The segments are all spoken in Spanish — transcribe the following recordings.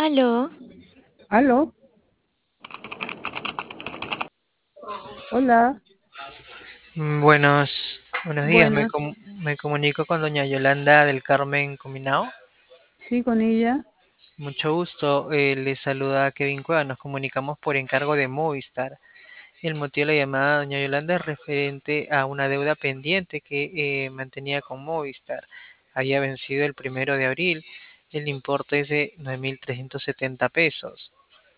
Aló, Aló, hola, buenos días. buenas, Me comunico con doña Yolanda del Carmen Cominao. sí, con ella. Mucho gusto. Le saluda Kevin Cueva. Nos comunicamos por encargo de Movistar. El motivo de la llamada, doña Yolanda, es referente a una deuda pendiente que mantenía con Movistar. Había vencido el 1 de abril. El importe es de 9.370 pesos.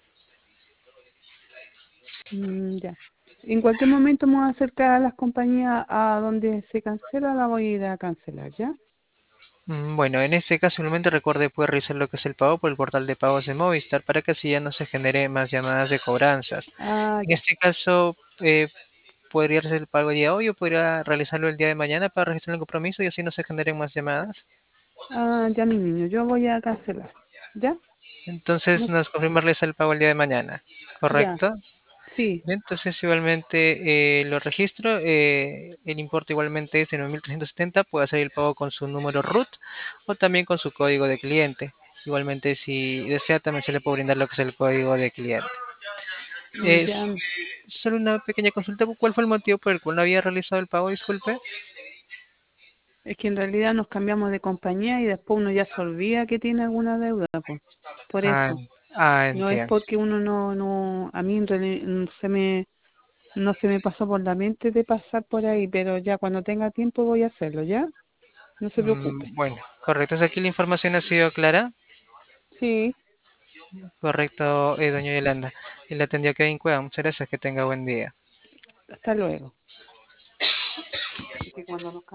Ya. En cualquier momento me voy a acercar a las compañías a donde se cancela, la voy a ir a cancelar, ¿ya? Bueno, en este caso, simplemente recuerde puede realizar lo que es el pago por el portal de pagos de Movistar para que así ya no se genere más llamadas de cobranzas. Ah, En ya. este caso, podría hacer el pago el día de hoy o podría realizarlo el día de mañana para registrar el compromiso y así no se generen más llamadas. Ah, ya, mi niño, yo voy a cancelar, ¿ya? Entonces No, nos confirma realizar el pago el día de mañana, ya, ¿correcto? sí, Bien, entonces igualmente lo registro, el importe igualmente es de 9.370, puede hacer el pago con su número RUT o también con su código de cliente. Igualmente si desea también se le puede brindar lo que es el código de cliente. Es ya. solo una pequeña consulta, ¿cuál fue el motivo por el cual no había realizado el pago? Disculpe. Es que en realidad nos cambiamos de compañía y después uno ya se olvida que tiene alguna deuda, pues. Por Ah, eso. No es entiendo. porque uno a mí en realidad no se me pasó por la mente de pasar por ahí, pero ya cuando tenga tiempo voy a hacerlo, ¿ya? No se preocupe. Bueno, correcto. Entonces aquí la información ha sido clara. Sí, Correcto, doña Yolanda. Y la atendió Kevin Cueva. Muchas gracias. Que tenga buen día. hasta luego. Es que cuando nos